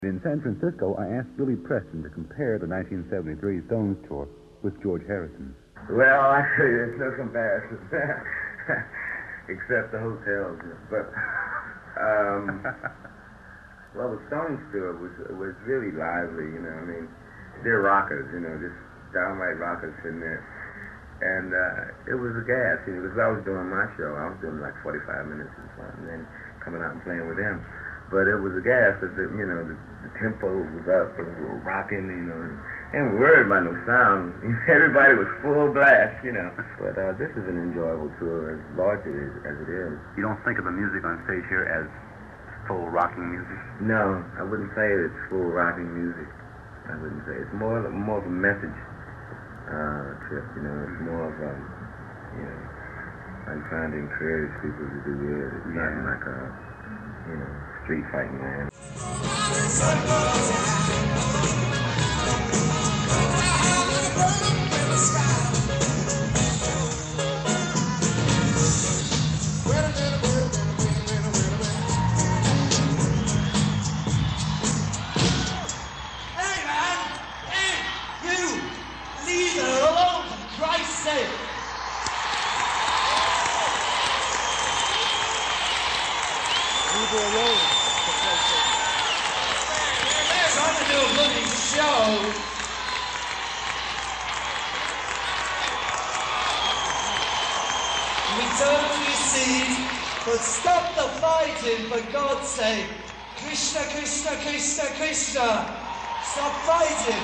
In San Francisco, I asked Billy Preston to compare the 1973 Stones tour with George Harrison's. Well, actually, there's no comparison, except the hotels. But, well, the Stones tour was really lively, you know. I mean, they're rockers, you know, just downright rockers in there. And it was a gas, you know, because I was doing my show. I was doing like 45 minutes or something, and then coming out and playing with them. But it was a gas that, you know, the tempo was up and we were rocking, you know, and we worried about no sound. Everybody was full blast, you know. But this is an enjoyable tour, as large as it is. You don't think of the music on stage here as full rocking music? No, I wouldn't say it's full rocking music. I wouldn't say. It's more of a message trip, you know. It's more of you know, I'm trying to encourage people to do it. It's not like a, you know, street fighting, man. Hey, man! Hey, you! Leave her alone, for Christ's sake! Leave her alone. They're trying to do a bloody show. Return to your seat, but stop the fighting, for God's sake. Krishna, Krishna, Krishna, Krishna. Stop fighting.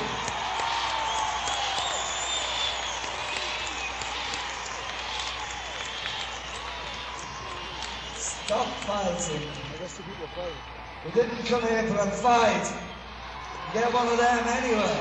Stop fighting. We didn't come here for a fight. Get one of them anyway.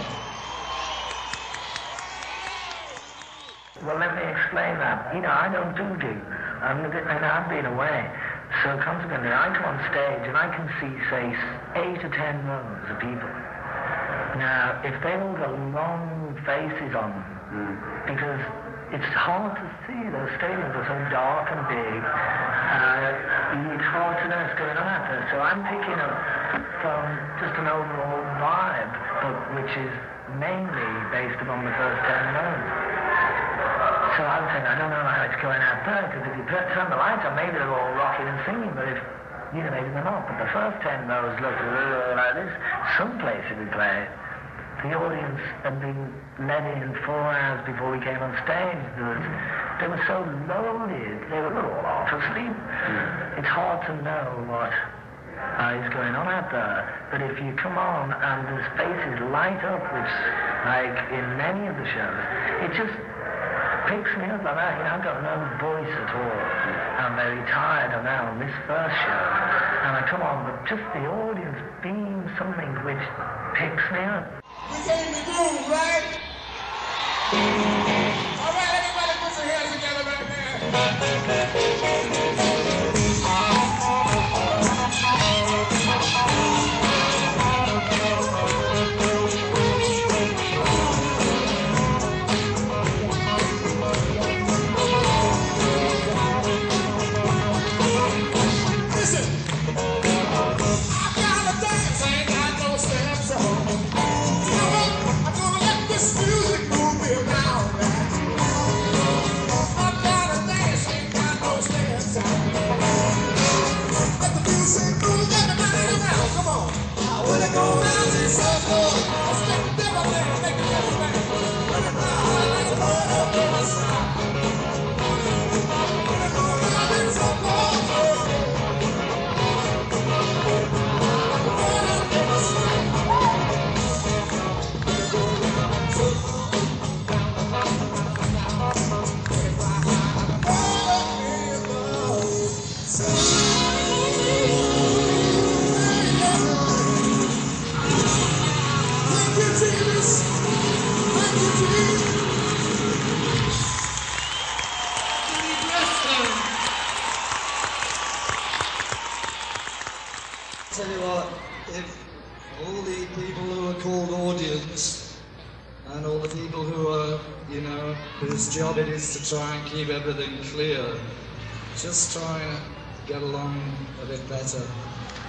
Well, let me explain that. You know, I don't do gigs, and I've been away. So consequently, I come on stage and I can see, say, 8 or 10 rows of people. Now, if they all got long faces on them, because it's hard to see, those stadiums are so dark and big, it's hard to know what's going on out there. So I'm picking up from just an overall vibe, but which is mainly based upon the first 10 rows. So I'm saying, I don't know how it's going out there, because if you turn the lights on, maybe they're all rocking and singing, but if, you know, maybe they're not. But the first 10 rows look like this. Some places we play, the audience had been let in 4 hours before we came on stage. They were so loaded, they were all half asleep. It's hard to know what is going on out there. But if you come on and the spaces light up, which, like in many of the shows, it just picks me up like that. You know, I've got no voice at all. I'm very tired of now on this first show. And I come on, but just the audience beams something which picks me up. We came to groove, right? All right, everybody put your hands together right there. Tell you what, if all the people who are called audience and all the people who are, you know, whose job it is to try and keep everything clear, just try and get along a bit better.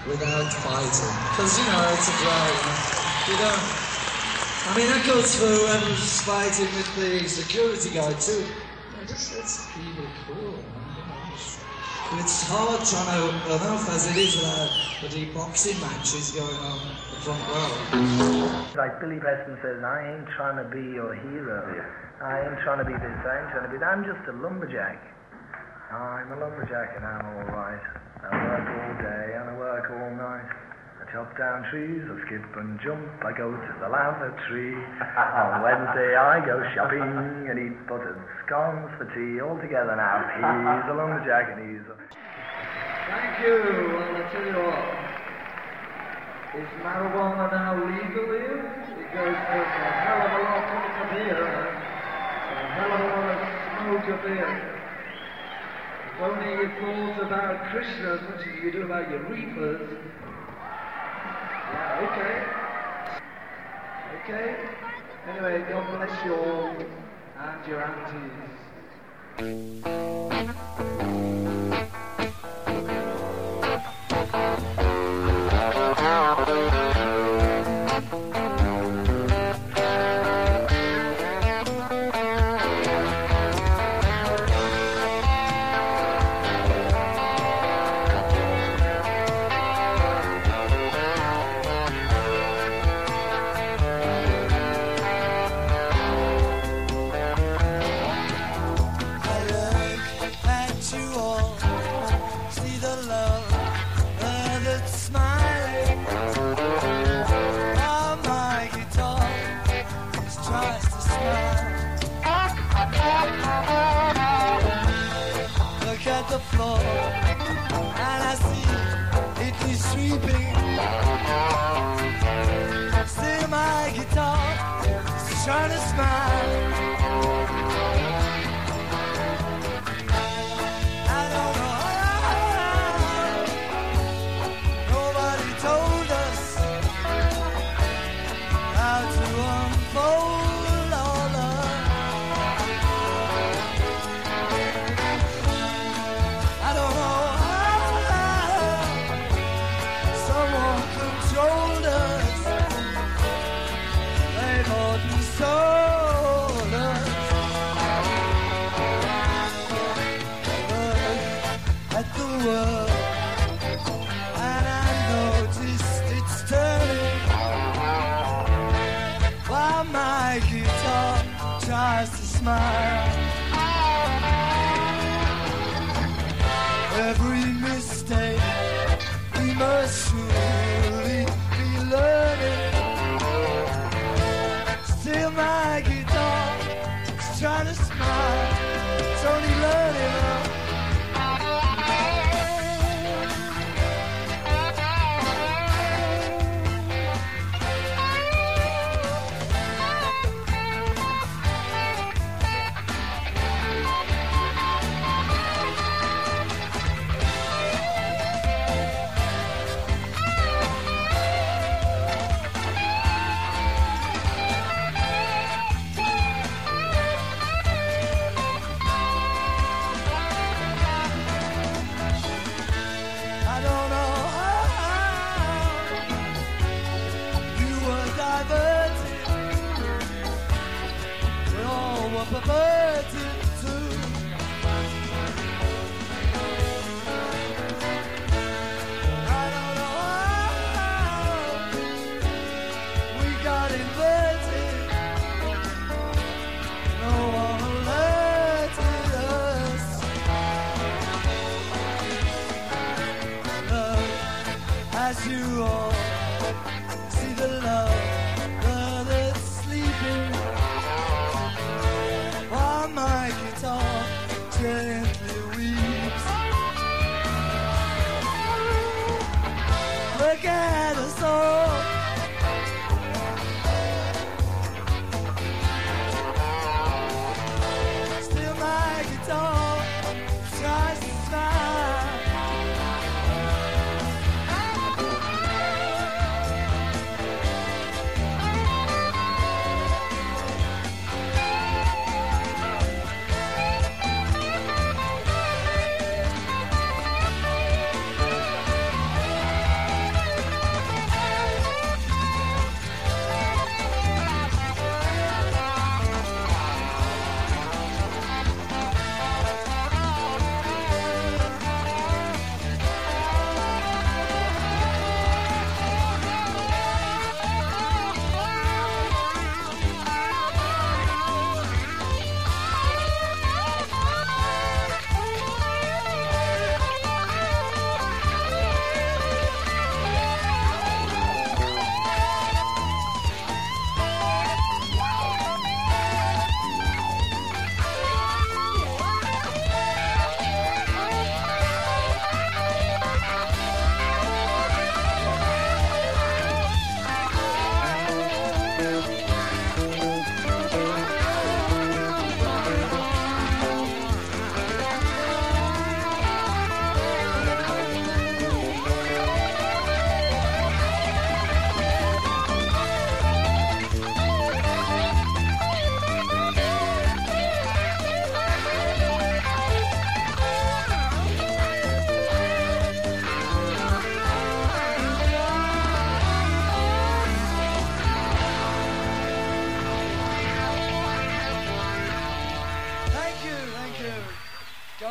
without fighting. Because, you know, it's a drag. You know, I mean, that goes for whoever's fighting with the security guard, too. Just let's keep it cool, man. It's hard trying to, enough as it is with the boxing matches going on in the front row. Like Billy Preston says, I ain't trying to be your hero. I ain't trying to be this, I ain't trying to be that. I'm just a lumberjack. I'm a lumberjack and I'm alright. I work all day and I work all night. I chop down trees, I skip and jump, I go to the lavatory. On Wednesday I go shopping and eat buttered scones for tea all together now. He's a lumberjack and he's a... Thank you. Well, I'll tell you what. Is marijuana now legal here? Because there's a hell of a lot coming up here. A hell of a lot of smoke up here. If only you thought about Krishna as much as you do about your reapers. Yeah, okay. Okay. Anyway, God bless you all and your aunties.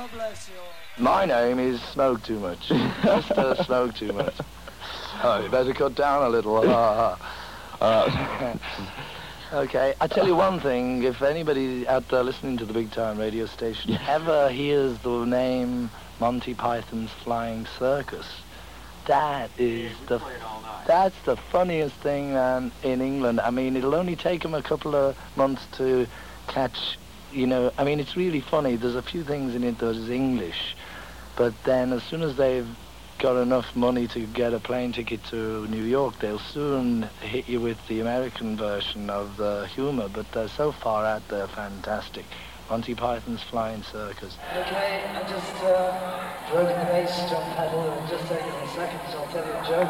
God bless you all. My name is Smoke Too Much. Mr. Smoke Too Much. Oh, you better cut down a little. Okay, I tell you one thing. If anybody out there listening to the Big Time radio station ever hears the name Monty Python's Flying Circus, that's the funniest thing in England. I mean, it'll only take them a couple of months to catch, you know. I mean, it's really funny. There's a few things in it that is English, but then as soon as they've got enough money to get a plane ticket to New York, they'll soon hit you with the American version of the humor, but they're so far out there, fantastic. Monty Python's Flying Circus. Okay, I just broken the bass drum pedal and just taken a second, so I'll tell you a joke.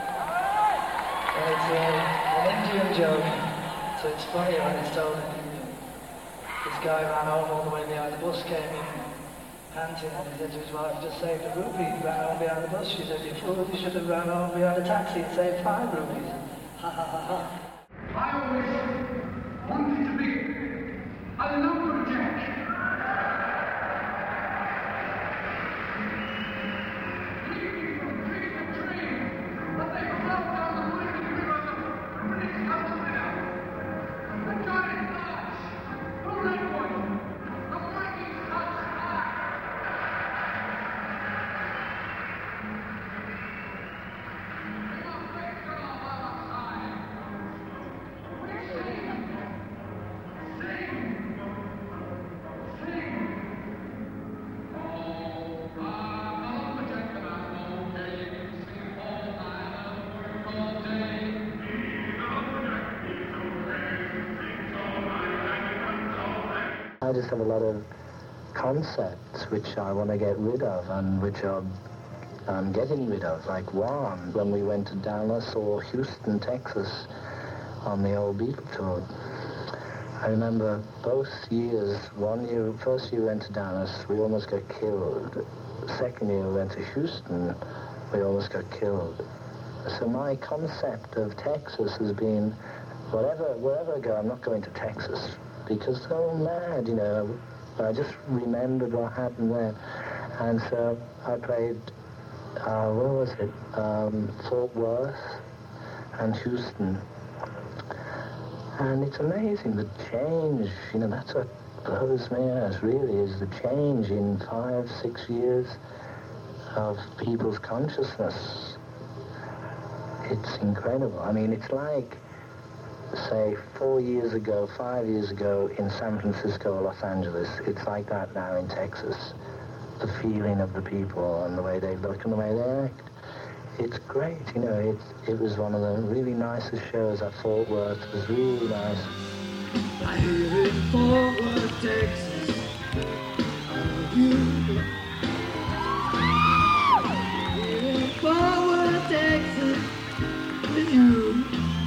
It's an Indian joke, so it's funny when it's told in Indian. This guy ran home all the way behind the bus, came in panting, and he said to his wife, just saved a rupee, he ran home behind the bus. She said, you fool, you should have ran home behind a taxi and saved 5 rupees. Ha ha ha ha. I always wanted to be a lumberjack. Leaping from tree to tree, but they float down the winding river, the British Columbia. The giant arch, the redwood, the mighty Scotch pine. I just have a lot of concepts which I want to get rid of and which I'm getting rid of. Like one, when we went to Dallas or Houston, Texas on the old Beatle tour. I remember both years. First year we went to Dallas, we almost got killed. Second year we went to Houston, we almost got killed. So my concept of Texas has been, wherever I go, I'm not going to Texas. Because they're all mad, you know. I just remembered what happened there. And so I played, where was it? Fort Worth and Houston. And it's amazing, the change, you know, that's what blows me out, really, is the change in 5-6 years of people's consciousness. It's incredible. I mean, it's like, say, 4 years ago, 5 years ago in San Francisco or Los Angeles. It's like that now in Texas. The feeling of the people and the way they look and the way they act. It's great, you know. It was one of the really nicest shows at Fort Worth. It was really nice. I hear in Fort Worth, Texas, you. In Fort Worth, Texas, with you.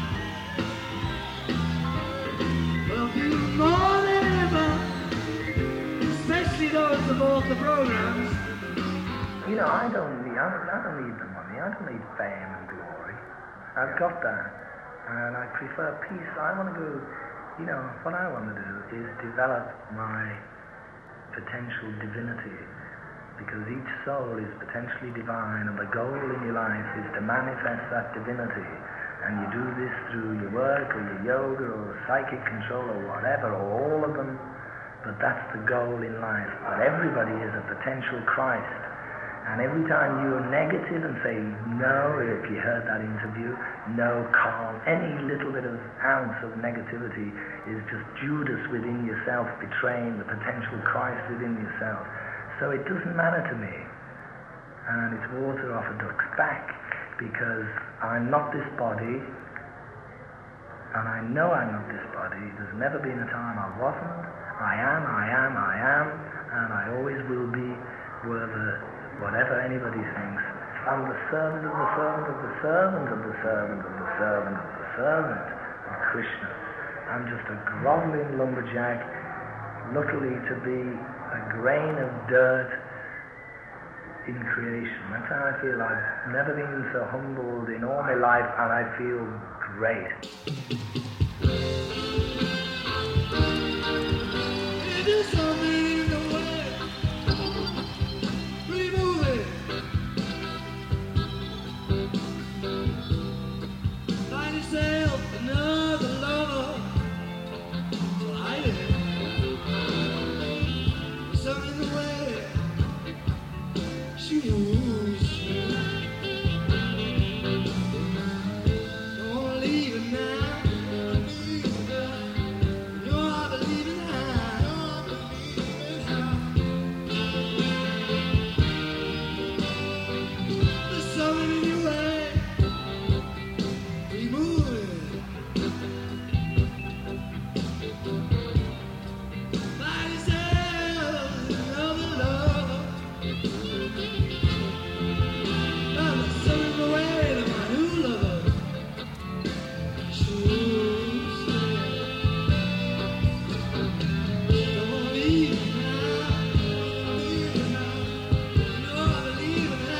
More than ever, especially those of all the programs. You know, I don't need the money. I don't need fame and glory. I've got that, and I prefer peace. I want to go. You know, what I want to do is develop my potential divinity, because each soul is potentially divine, and the goal in your life is to manifest that divinity. And you do this through your work or your yoga or psychic control or whatever, or all of them, but that's the goal in life. But everybody is a potential Christ. And every time you're negative and say no, if you heard that interview, no, calm, any little bit of ounce of negativity is just Judas within yourself betraying the potential Christ within yourself. So it doesn't matter to me. And it's water off a duck's back. Because I'm not this body, and I know I'm not this body. There's never been a time I wasn't. I am, and I always will be, whatever anybody thinks. I'm the servant of the servant of the servant of the servant of the servant of the servant of Krishna. I'm just a groveling lumberjack, luckily to be a grain of dirt in creation. That's how I feel. I've never been so humbled in all my life, and I feel great. It is something in the way. yourself another lover. So I did. Some in the way she moves. Don't wanna leave it now. You know I believe in her. There's something in your way. We move it. Find yourself another lover. Now there's something in the way that my new lover chooses. Don't wanna leave it now. You know I believe in her.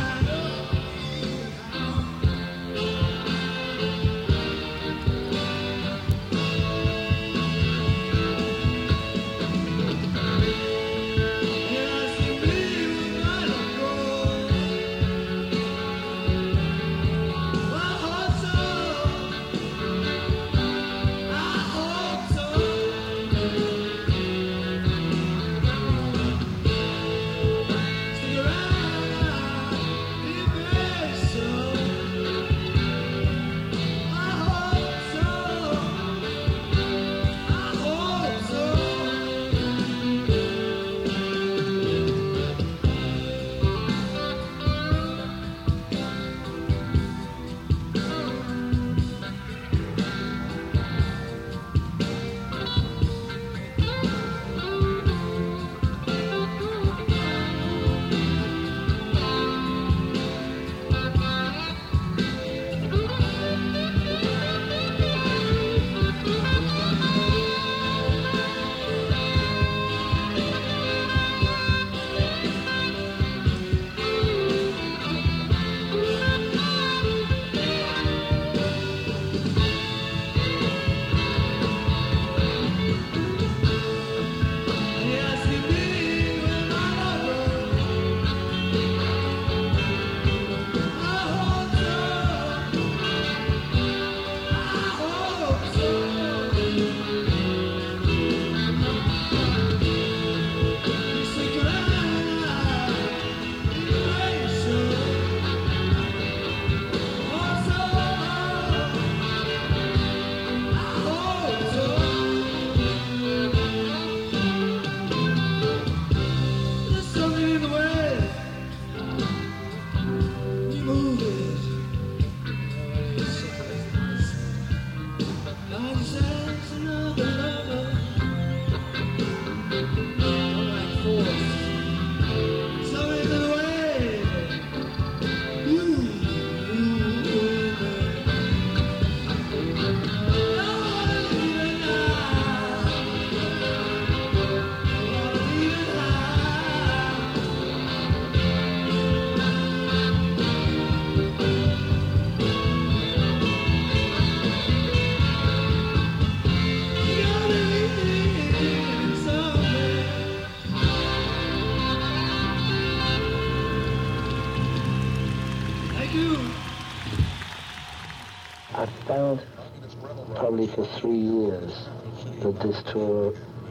I felt probably for 3 years that this tour,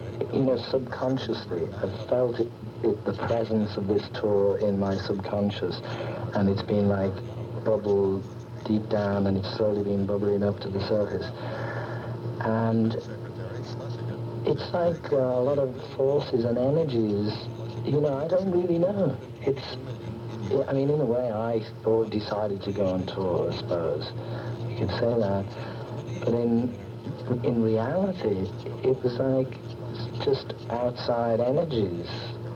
subconsciously, I felt the presence of this tour in my subconscious, and it's been like bubbled deep down, and it's slowly been bubbling up to the surface. And it's like a lot of forces and energies, I don't really know. In a way, I decided to go on tour, I suppose. You could say that. But in reality, it was like just outside energies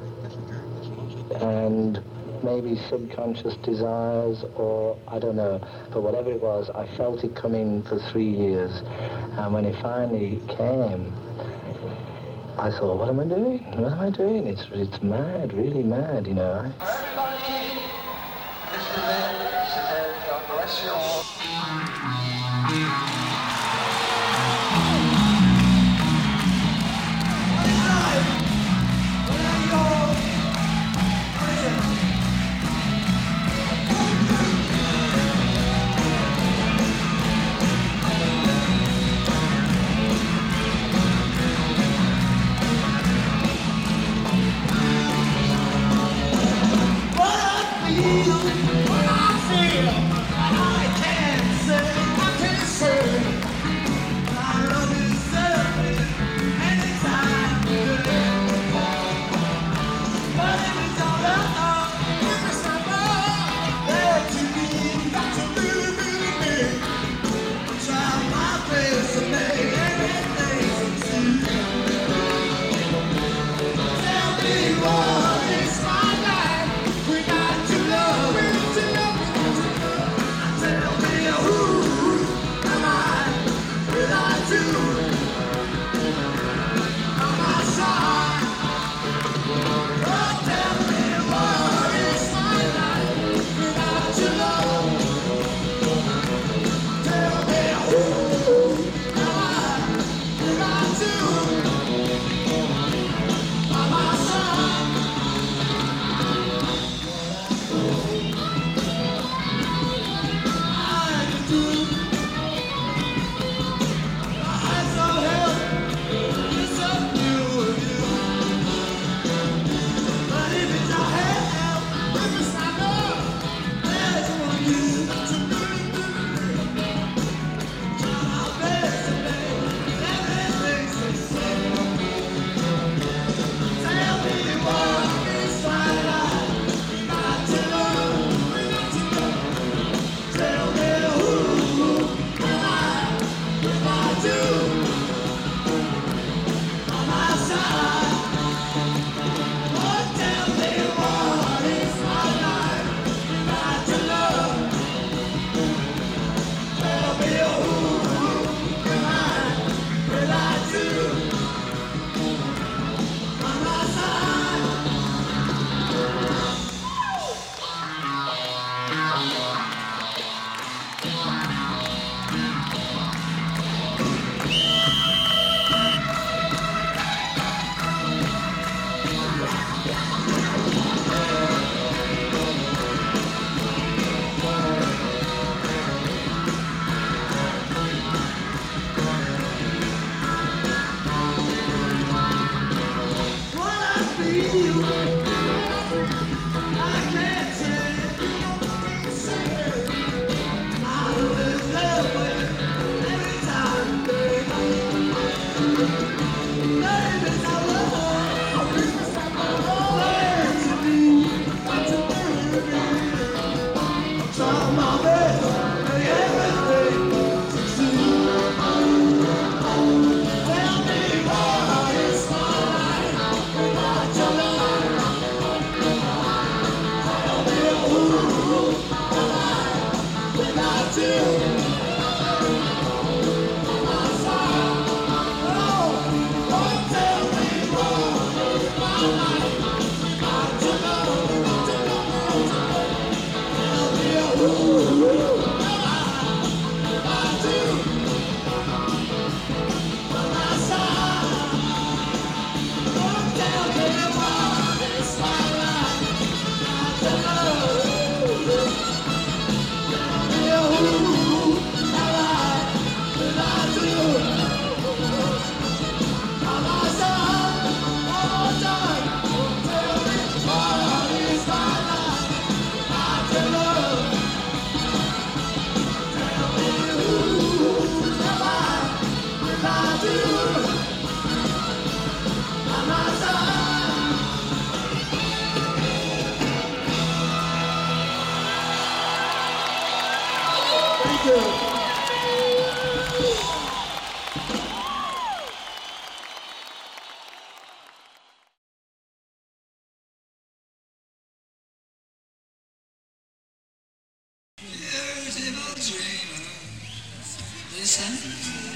and maybe subconscious desires, or I don't know. But whatever it was, I felt it coming for 3 years. And when it finally came, I thought, what am I doing? What am I doing? It's mad, really mad, Everybody, this is it. God bless you all. ça?